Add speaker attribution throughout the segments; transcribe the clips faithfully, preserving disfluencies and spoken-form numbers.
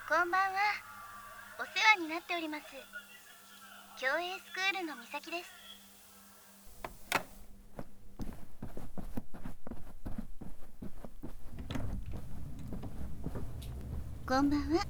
Speaker 1: こんばんは。お世話になっております。競泳スクールのみさきです。こんばんは。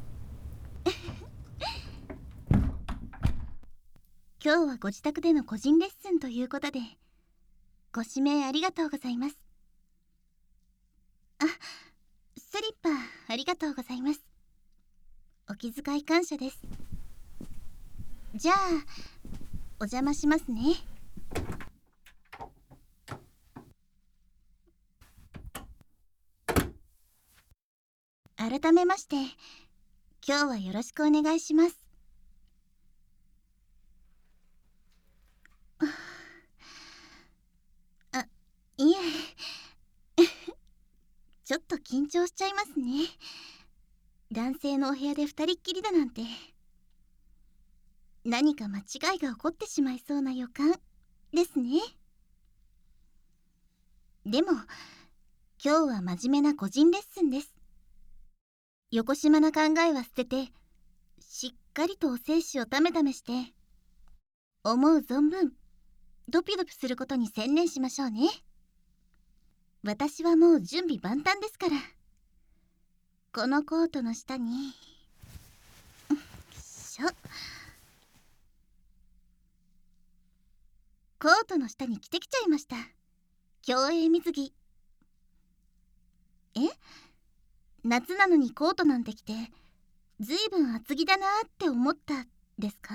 Speaker 1: 今日はご自宅での個人レッスンということで、ご指名ありがとうございます。あ、スリッパありがとうございます。お気遣い感謝です。じゃあお邪魔しますね。改めまして今日はよろしくお願いします。あ、いえちょっと緊張しちゃいますね。男性のお部屋で二人っきりだなんて。何か間違いが起こってしまいそうな予感ですね。でも今日は真面目な個人レッスンです。横島な考えは捨てて、しっかりとお精子をためためして、思う存分ドピドピすることに専念しましょうね。私はもう準備万端ですから。このコートの下にしょコートの下に着てきちゃいました。競泳水着。え？夏なのにコートなんて着てずいぶん厚着だなって思ったですか？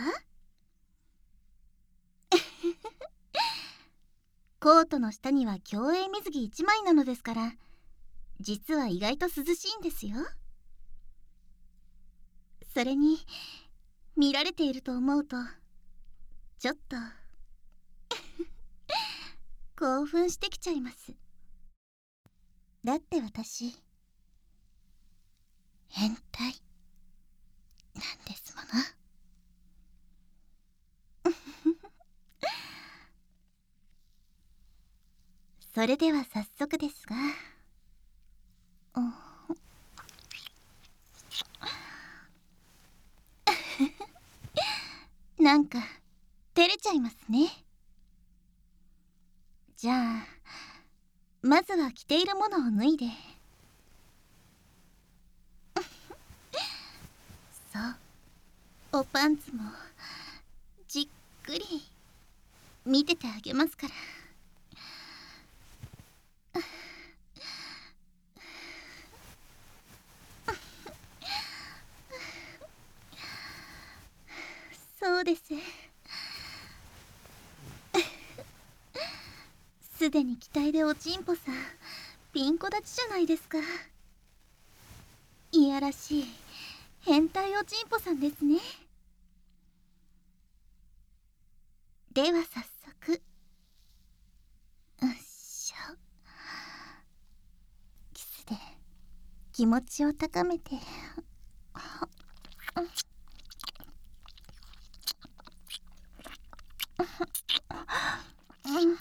Speaker 1: コートの下には競泳水着いちまいなのですから、実は意外と涼しいんですよ。それに見られていると思うとちょっと興奮してきちゃいます。だって私変態なんですもの。それでは早速ですが、なんか照れちゃいますね。じゃあまずは着ているものを脱いでそう、おパンツもじっくり見ててあげますから。そうです。すでに期待でおちんぽさんピンコ立ちじゃないですか。いやらしい変態おちんぽさんですね。では早速、うっしょ、キスで気持ちを高めて、うん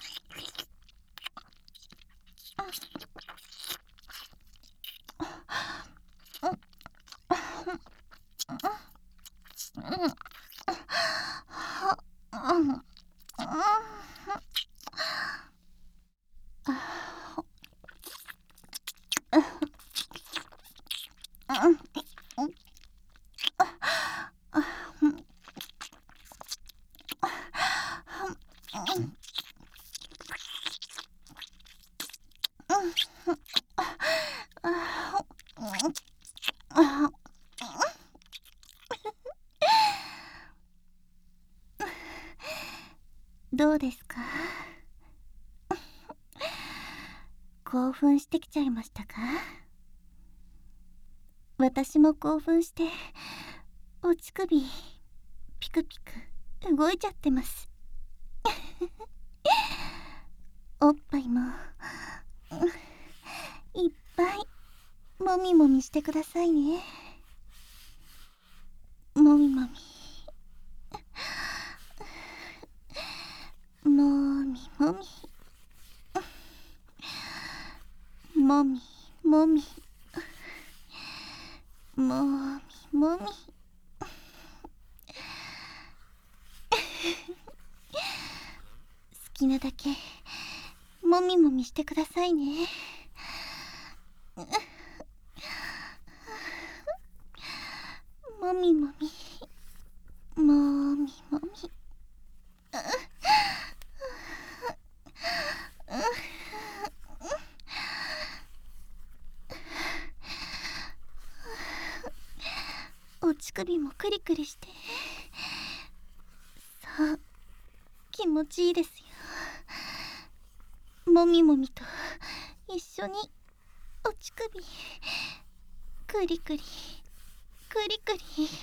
Speaker 1: どうですか？興奮してきちゃいましたか？私も興奮してお乳首ピクピク動いちゃってます。おっぱいもいっぱいもみもみしてくださいね。もみもみもみもみもみもみもみもみ好きなだけもみもみしてくださいね。もみもみもみもみお乳首もクリクリして、そう気持ちいいですよ。もみもみと一緒にお乳首クリクリクリクリ。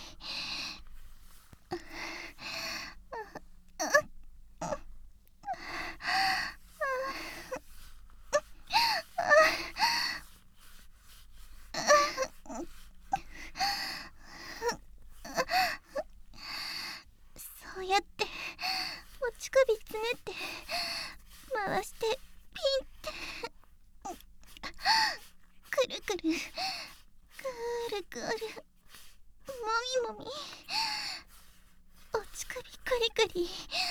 Speaker 1: そうやってお乳首つねって回してピンってくるくるくるくるもみもみお乳首クリクリ。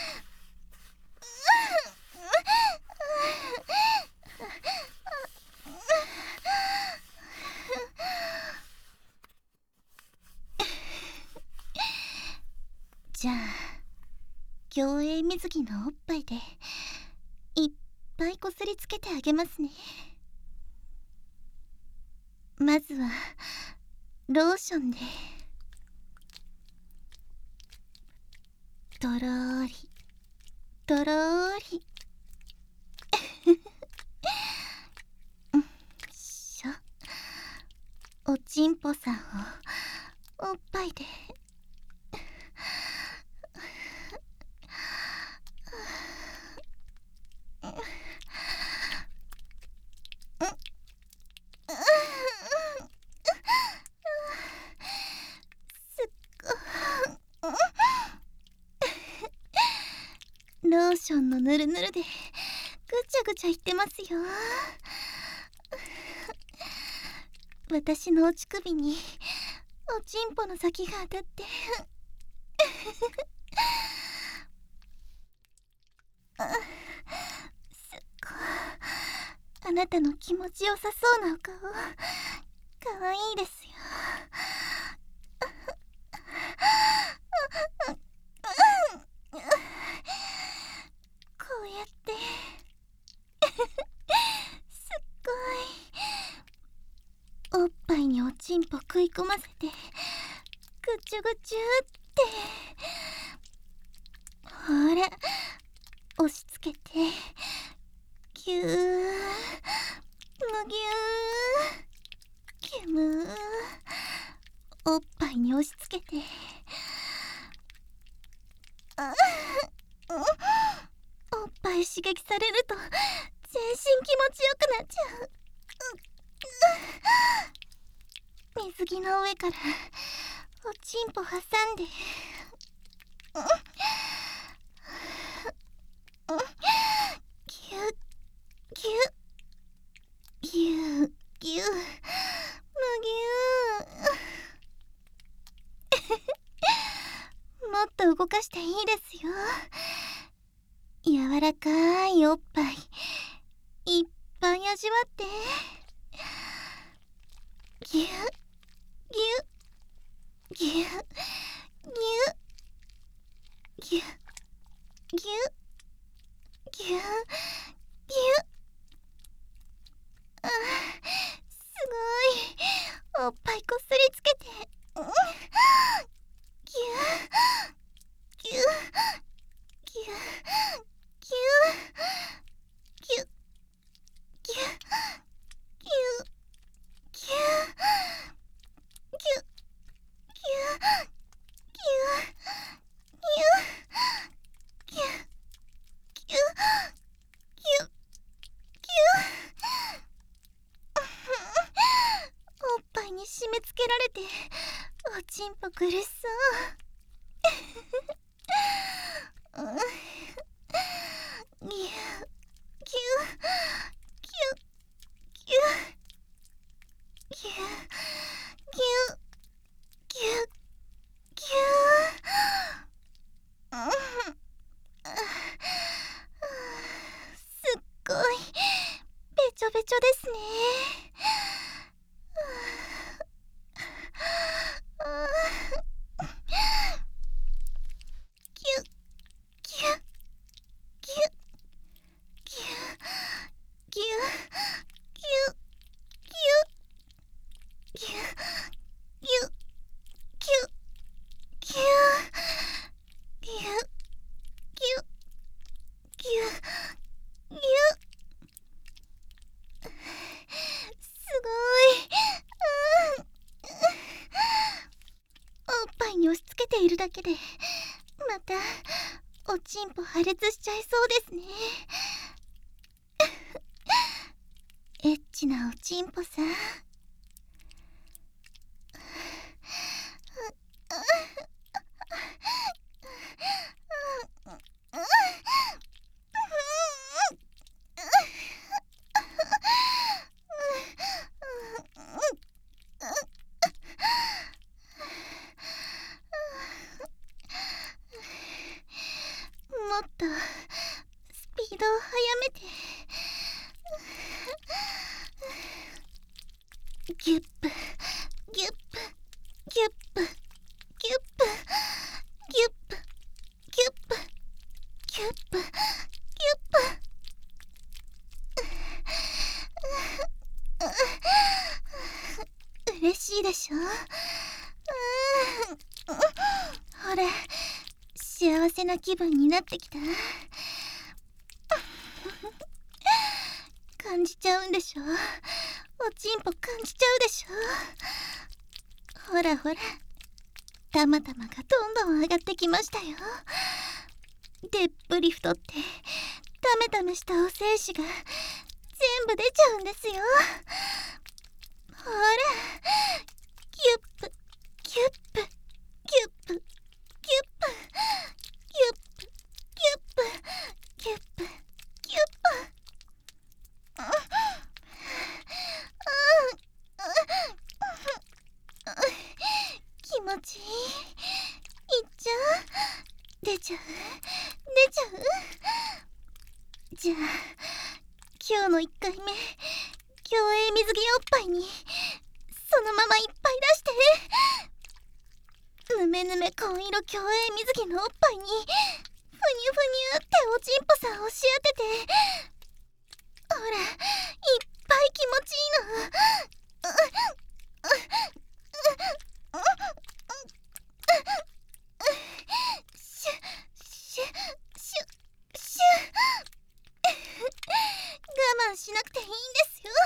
Speaker 1: じゃあ競泳水着のおっぱいでいっぱいこすりつけてあげますね。まずはローションでとろーりとろーりうんしょ。おちんぽさんをおっぱいでローションのぬるぬるでぐちゃぐちゃいってますよ。私のお乳首におちんぽの先が当たってすっごいあなたの気持ちよさそうなお顔かわいいですよ。こうやってすっごいおっぱいにおちんぽ食い込ませてぐちゅぐちゅってほら押し付けてぎゅーむぎゅーぎゅむーおっぱいに押し付けてあおっぱい刺激されると全身気持ちよくなっちゃう。水着の上からおちんぽ挟んでぎゅっぎゅっぎゅっぎゅっむぎゅーもっと動かしていいですよ。柔らかいおっぱいいっぱい味わってぎゅっぎゅっぎゅっぎゅっぎゅっぎゅっぎゅっぎゅっあすごいおっぱいこすりつけてぎゅっぎゅっぎゅっぎゅっぎゅっぎゅっぎゅっぎゅっぎゅっぎゅっぎゅっぎゅっぎゅっぎゅっぎゅっぎゅっおっぱいに締め付けられておちんぽ苦しそうぎゅっぎゅっぎゅっぎゅっぎゅっぎゅっぎゅっに押し付けているだけでまたおちんぽ破裂しちゃいそうですね。エッチなおちんぽさ。もっとスピードを速めて。ギュップギュップギュップギュップギュップギュップギュップギュップ。嬉しいでしょ。ほら幸せな気分になってきた。感じちゃうんでしょ。おちんぽ感じちゃうでしょ。ほらほらたまたまがどんどん上がってきましたよ。でっぷり太ってタメタメしたお精子が全部出ちゃうんですよ。ほらギュップギュップギュップギュップギュップギュップギュップギュップ。気持ちいい。いっちゃう。出ちゃう出ちゃう。じゃあ今日のいっかいめ競泳水着おっぱいにそのままいっぱい出して。ぬめぬめ紺色競泳水着のおっぱいにふにゅふにゅっておちんぽさん押し当てて。ほらいっぱい気持ちいいの。シュッシュッシュッシュッ。我慢しなくていいんですよ。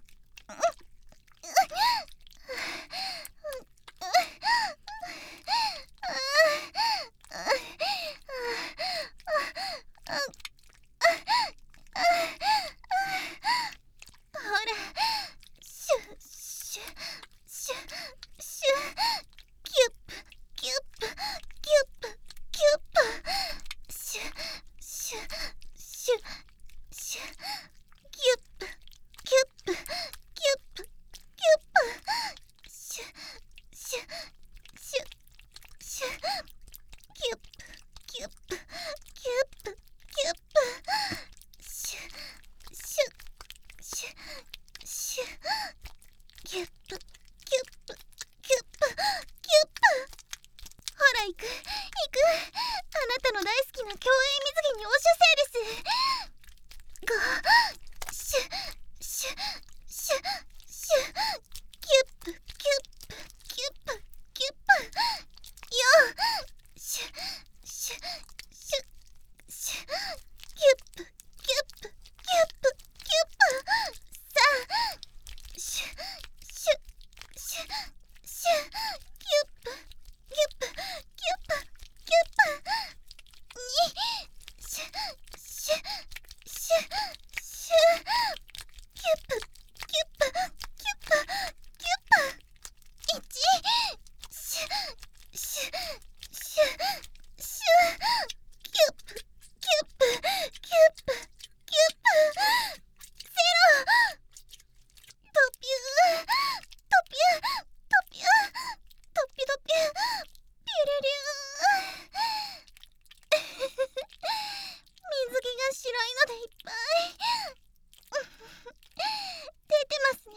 Speaker 1: ほらシュッシュッシュッシュッキュップキュップキュップキュップシュッシュッシュッシュッキュップキュップキュップキュップシュッシュッシュッシュッキュップキュップキュップキュップシュッシュッシュッシュッキュップキュップキュップキュップ。ほら行く行く。あなたの大好きな競泳水着に押しせいです。ごシュッシュッシュッシュッキュップキュップキュップキュップ。よシュッシュッシュッシュッキュップキュップキュップキュップ。さあシュッシュッシュッシュッキュップキュップキュップキュップ。にシュッシュッシュッシュッキュップキュップキュップキュップ。いちシュッシュッシュッシュッキュップキュップキュップキュップ。ゼロ。ドピュードピュードピュードピュドピュピュルルー。水着が白いのでいっぱい出てますね。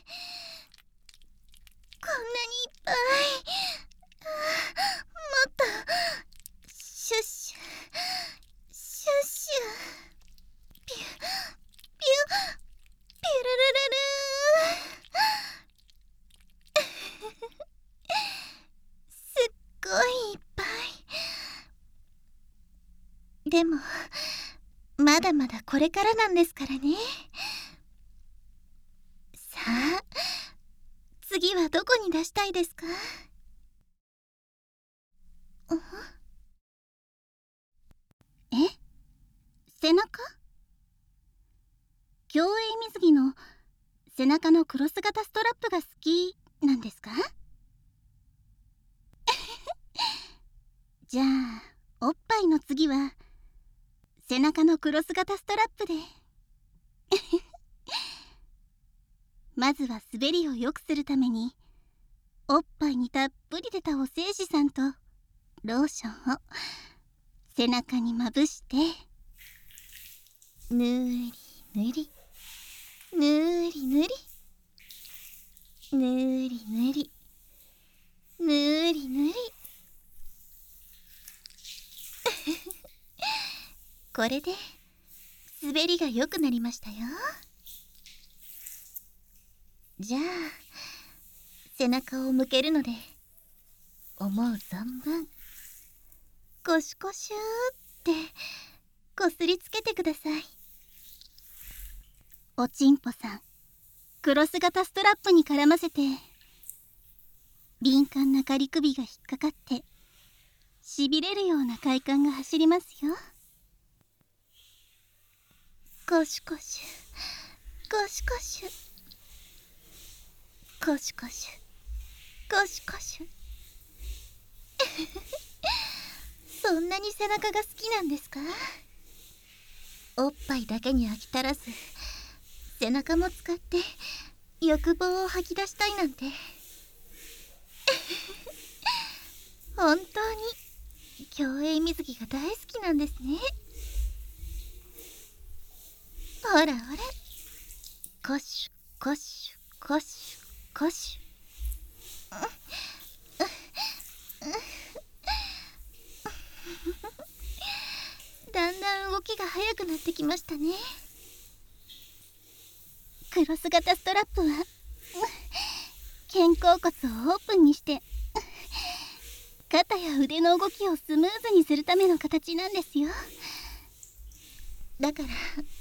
Speaker 1: こんなにいっぱい。もっとシュッシュシュッシュピュピュピュルルルルー。すっごいいっぱい。でもまだまだこれからなんですからね。さあ次はどこに出したいですか？ 背中のクロス型ストラップが好きなんですか？じゃあおっぱいの次は背中のクロス型ストラップでまずは滑りを良くするためにおっぱいにたっぷり出たお精子さんとローションを背中にまぶしてぬりぬりぬりぬりぬりぬりぬりぬりこれで滑りが良くなりましたよ。じゃあ背中を向けるので思う存分コシコシューってこすりつけてください。おちんぽさん、クロス型ストラップに絡ませて敏感な仮首が引っかかってしびれるような快感が走りますよ。コシコシュコシコシュコシコシュコシコシュそんなに背中が好きなんですか？おっぱいだけに飽き足らず背中も使って欲望を吐き出したいなんて本当に競泳水着が大好きなんですね。ほらほらコシュコシュコシュコシュだんだん動きが速くなってきましたね。クロス型ストラップは肩甲骨をオープンにして肩や腕の動きをスムーズにするための形なんですよ。だから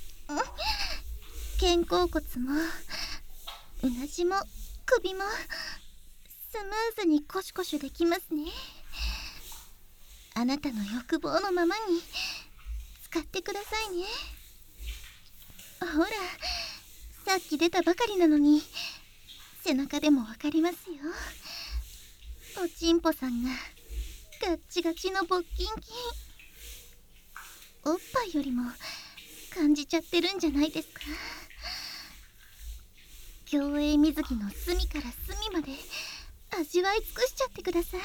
Speaker 1: 肩甲骨もうなじも首もスムーズにコシコシできますね。あなたの欲望のままに使ってくださいね。ほらさっき出たばかりなのに背中でもわかりますよ。おちんぽさんがガッチガチの勃キンキン、おっぱいよりも感じちゃってるんじゃないですか？競泳水着の隅から隅まで味わい尽くしちゃってください。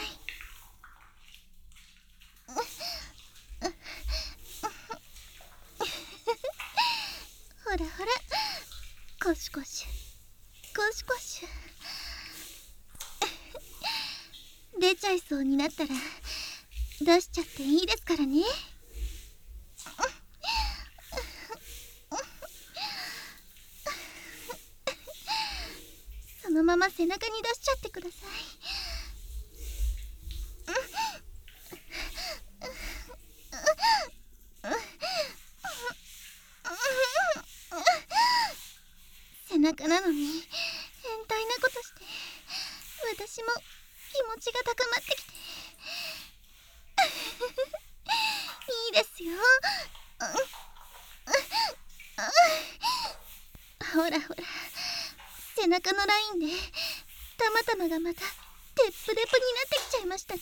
Speaker 1: ほらほらコシコシコシコシ出ちゃいそうになったら出しちゃっていいですからね。そのまま背中に出しちゃってください。背中なのに変態なことして私も気持ちが高まってきていいですよ。ほらほら背中のラインでたまたまがまたテップデプになってきちゃいましたね。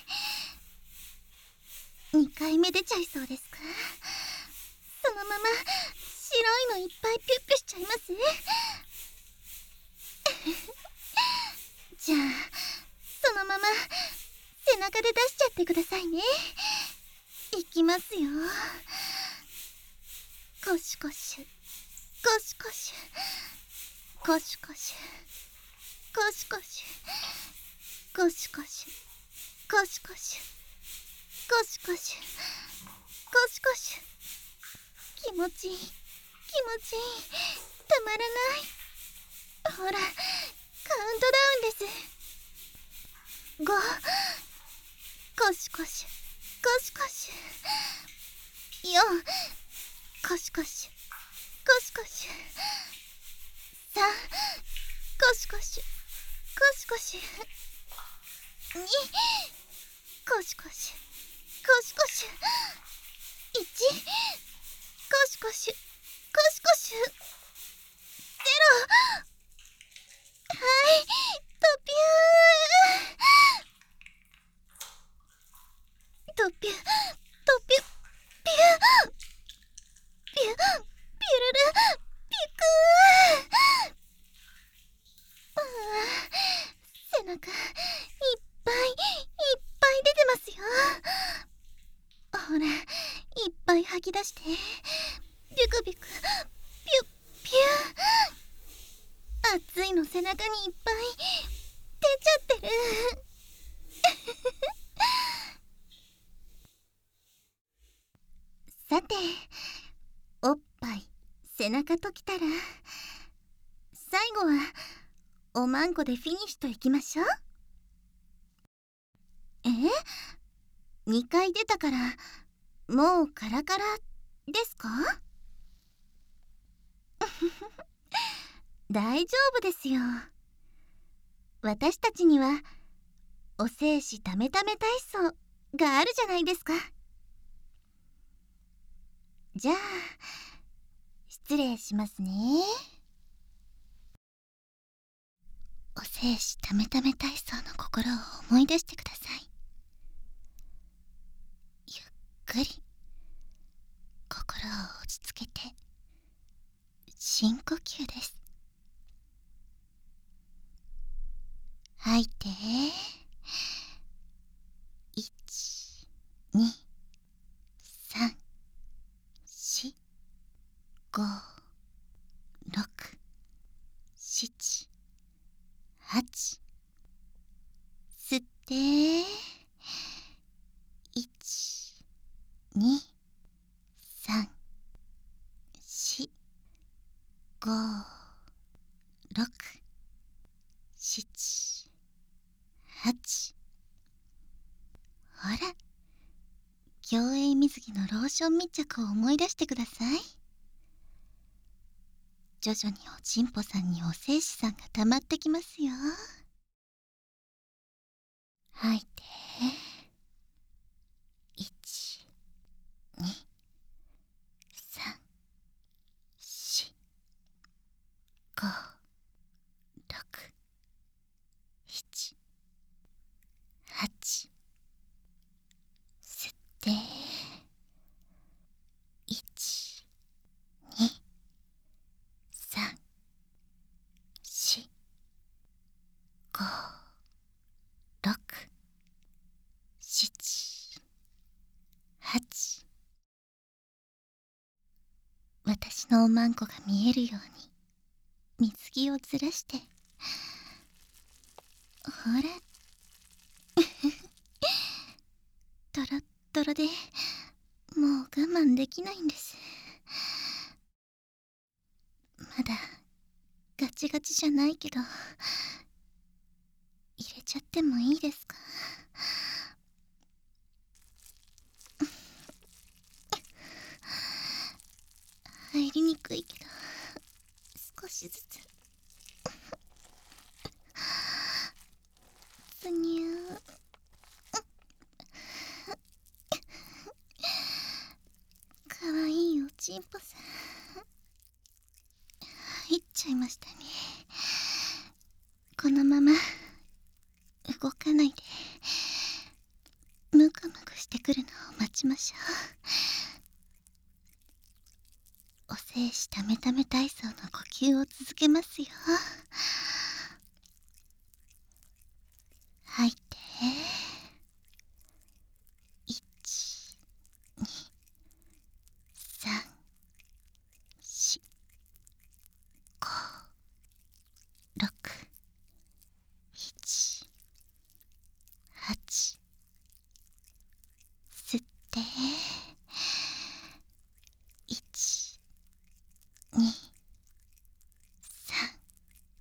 Speaker 1: にかいめ出ちゃいそうですか？そのまま白いのいっぱいピュッピュしちゃいます？じゃあそのまま背中で出しちゃってくださいね。いきますよ。コシコシュコシコシュコシコシュコシコシュコシコシュコシコシュコシコシュコシコシュ気持ちいい気持ちいいたまらない。ほらカウントダウンです。ごコシコシコシコシよんコシコシコシコシさんコシコシコシコシにコシコシコシコシいちコシコシコシコシゼロはいとぴゅーとぴゅとぴゅぴゅぴゅぴゅるるぴくー。あー、背中いっぱいいっぱい出てますよ。ほら、いっぱい吐き出して、ビュクビュク、ピュッピュー。熱いの背中にいっぱい出ちゃってる。さて、おっぱい、背中ときたら、最後は、おまんこでフィニッシュといきましょう。え？にかい出たから、もうカラカラですか？大丈夫ですよ。私たちにはお精子ためため体操があるじゃないですか。じゃあ失礼しますね。お精子ためため体操の心を思い出してください。ゆっくり心を落ち着けて深呼吸です。吐いて、いち、に、さん、し、ご、ろく、しち、はち。吸って、いち、に、さん、し、ご、ろく、しち、はち。ほら、競泳水着のローション密着を思い出してください。徐々におちんぽさんにお精子さんが溜まってきますよ。吐いて、いち、に、さん、し、ご、ろく、しち、はち。吸って、いち、に、さん、し、ご、ろく、しち、はち。私のおまんこが見えるように水着をずらして、ほらトロットロでもう我慢できないんです。まだガチガチじゃないけど入れちゃってもいいですか？入りにくいけど少しずつ。つにゅー。かわいいおちんぽさん入っちゃいましたね。このまま動かないでムクムクしてくるのを待ちましょう。お精子ためため体操の呼吸を続けますよ。吐いて、いち、に、さん、し、ご、ろく、しち、はち。吸って、いち、に、さん、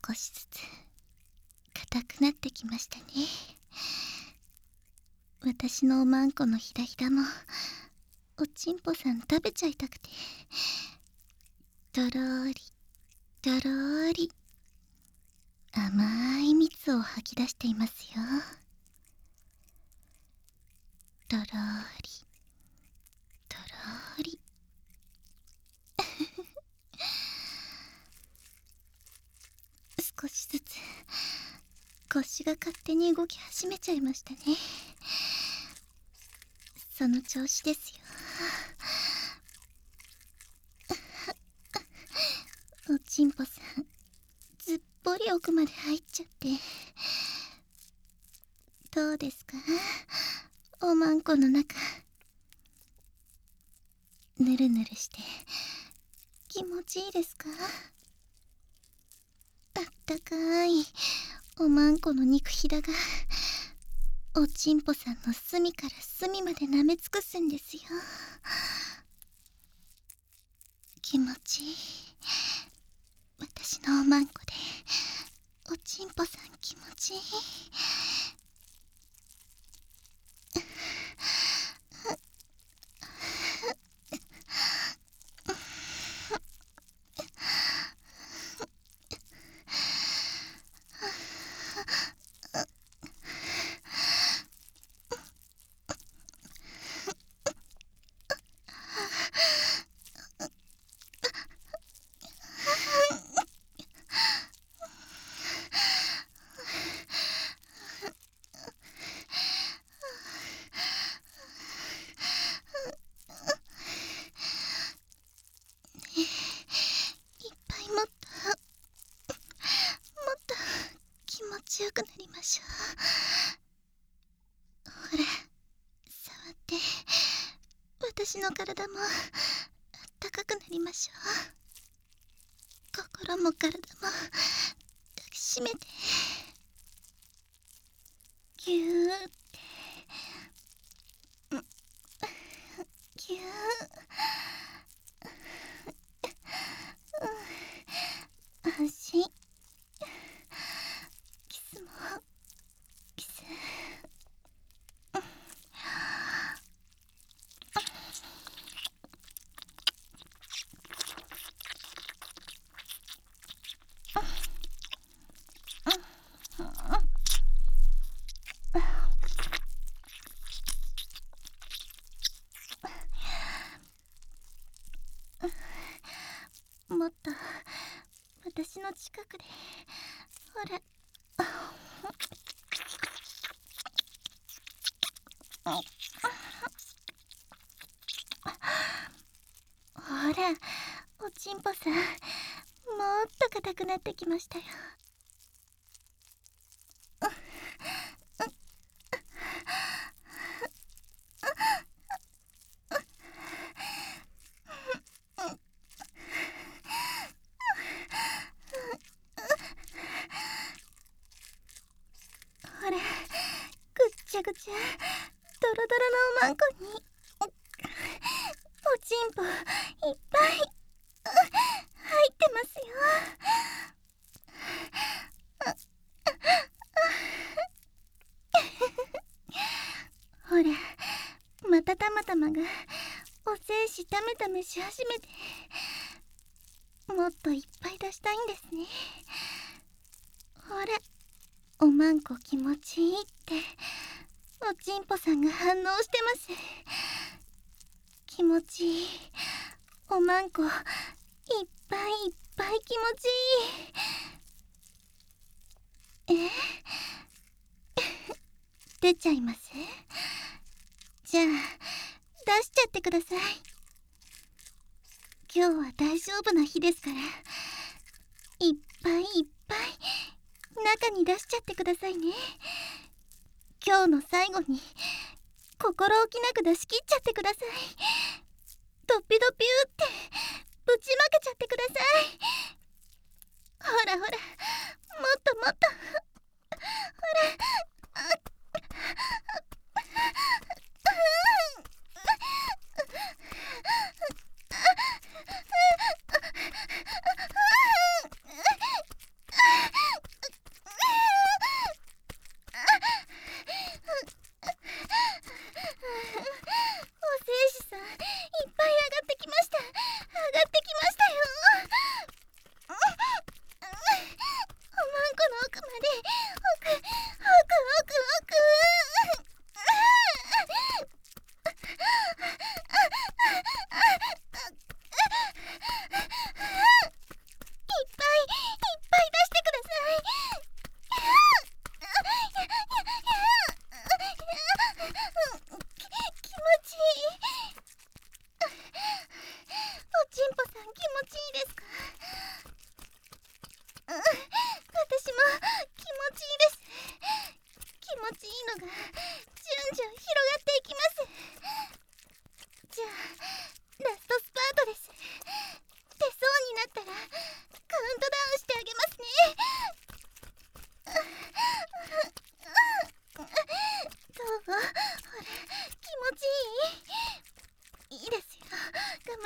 Speaker 1: 少しずつ硬くなってきましたね。私のおまんこのひだひだもおちんぽさん食べちゃいたくて、とろーりとろーり甘い蜜を吐き出していますよ。とろーりとろーり少しずつ腰が勝手に動き始めちゃいましたね。その調子ですよ。おちんぽさんずっぽり奥まで入っちゃって、どうですか、おまんこの中。ぬるぬるして気持ちいいですか？あったかいおまんこの肉ひだがおちんぽさんの隅から隅まで舐め尽くすんですよ。気持ちいい。私のおまんこでおちんぽさん気持ちいい。強くなりましょう。ほら、触って私の体もあったかくなりましょう。心も体も抱きしめてぎゅーってぎゅー安心。キスもキス。もっと私の近くで、ほら。ほら、おちんぽさん、もっと硬くなってきましたよ。ほら、ぐっちゃぐちゃドロドロのおまんこにおちんぽいっぱい入ってますよ。ほら、またたまたまがお精子ためためし始めて、もっといっぱい出したいんですね。ほら、おまんこ気持ちいいっておちんぽさんが反応してます。気持ちいい。おまんこいっぱいいっぱい気持ちいい。え出ちゃいます？じゃあ出しちゃってください。今日は大丈夫な日ですから、いっぱいいっぱい中に出しちゃってくださいね。今日の最後に心置きなく出し切っちゃってください。ドピドピューってぶちまけちゃってください。ほらほら、もっともっと、ほら。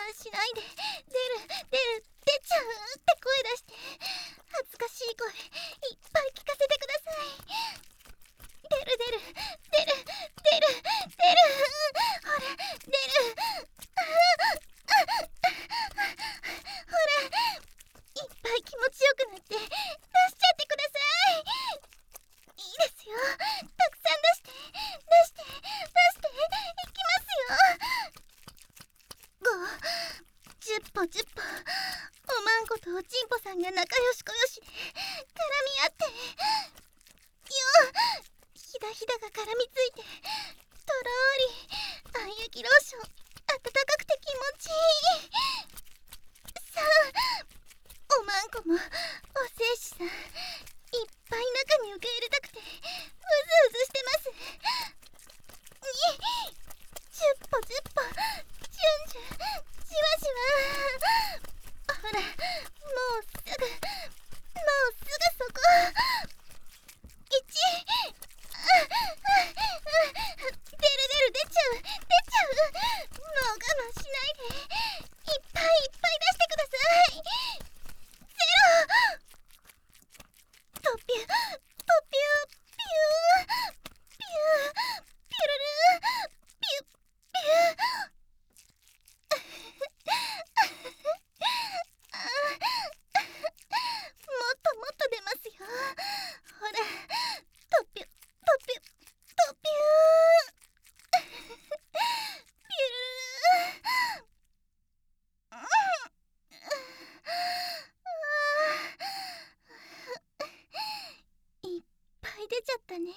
Speaker 1: しないで。出る出る出ちゃうって声出して、恥ずかしい声いっぱい聞かせてください。出る出る出る出る出る、ほら出る。ほら、いっぱい気持ちよくなって出しちゃってください。いいですよ、たくさん出して出して出していきますよ。ご、じゅっぽじゅっぽ、おまんことおちんぽさんが仲良しこよしで絡み合って、よ、ひだひだが絡みついて、とろーり愛液ローション、あたたかくて気持ちいい。さあ、おまんこもお精子さんいっぱい中に受け入れたくてうずうずしてます。に、じゅっぽじゅっぽ、じゅんじゅんじわじわ。ほら、もうすぐもうすぐそこ。いち、出る出る出ちゃう出ちゃう。もう我慢しないで、いっぱいいっぱい出してください。ゼロ。トピュトピュピューピューピュルルピュピュー。もっともっと出ますよ。ほら、トピュトピュトピューピュルル。いっぱい出ちゃったね。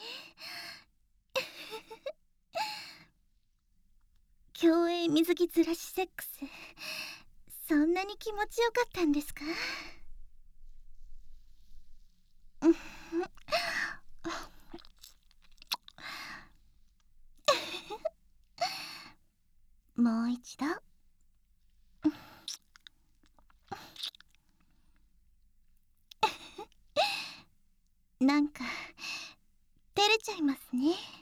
Speaker 1: 競泳水着ずらしセックス、そんなに気持ちよかったんですか？もう一度。なんか照れちゃいますね。